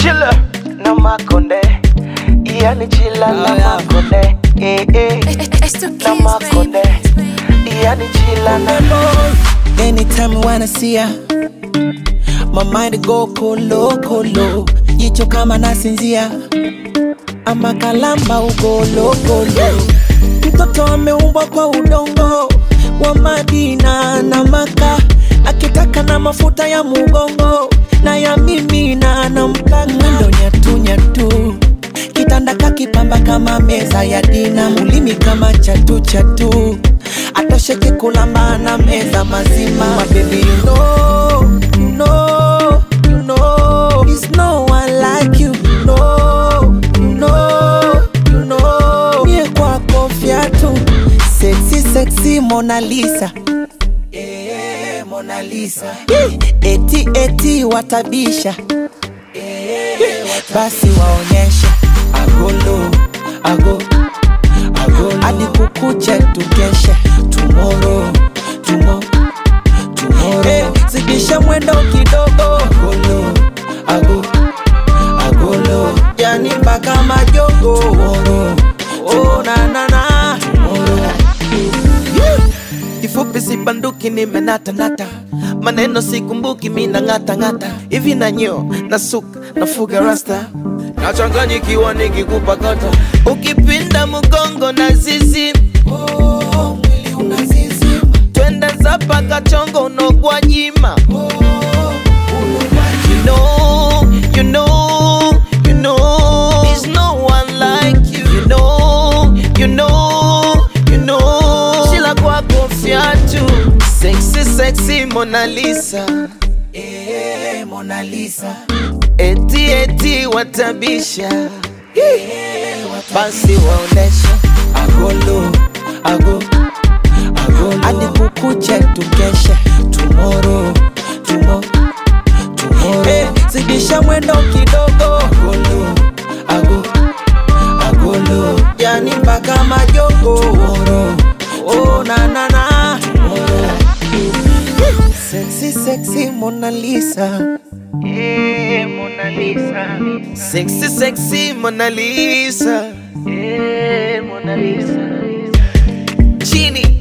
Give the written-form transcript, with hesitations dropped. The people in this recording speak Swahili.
Chilla na makonde, yani chilla na makonde, na makonde, yani chilla na makonde. Anytime I wanna see ya, my mind go kolo kolo. Jicho kama nasinzia, ama kalamba ugolo golo. Mtoto ameumbwa kwa udongo wa Madina na Maka, akitaka na mafuta ya mugongo na ya mimi na mpaka. Mwendo nyatu nyatu, kitanda kakipamba kama meza ya dina. Ulimi kama chatu chatu, atosheke kulamba na meza mazima. My baby, you know, you know, you know, there's no one like you. You know, you know, you know, mie kwako fiatu. Sexy, sexy Mona Lisa, Mona Lisa. Eti, eti watabisha, basi waonyesha. Agolo, ago, agolo. Hadi kukuche tukesha. Tomorrow, tomorrow, tomorrow. Zidisha mwendo kidogo. Agolo, ago, agolo. Yani mpaka majogo. Tomorrow, oh na na na. Tomorrow. Kifupi sibanduki nimenata nata, maneno sikumbuki mina ngata ngata. Hivi na nyo, na suka, na fuga rasta, nachanganyikiwa nikikupa kata. Ukipinda mgongo na zizi, oh, mwili unazizi. Twende zapa kachongo unogwa jima, you know, you know, you know, there's no one like you. You know, you know, you know, shila kwako fiatu. Sexy, sexy Mona Lisa, Mona Lisa. Eti, eti watabisha, basi waonesha. Agolo, ago, agolo. Hadi kukuche tukesha. Tomorrow, tomorrow, tomorrow. Zidisha mwendo kidogo. Agolo, ago, agolo. Yani mpaka majogo. Tomorrow, oh na na na. Tomorrow. Sexy, sexy Mona Lisa, Mona Lisa. sexy, sexy Mona Lisa, Mona Lisa. Chini.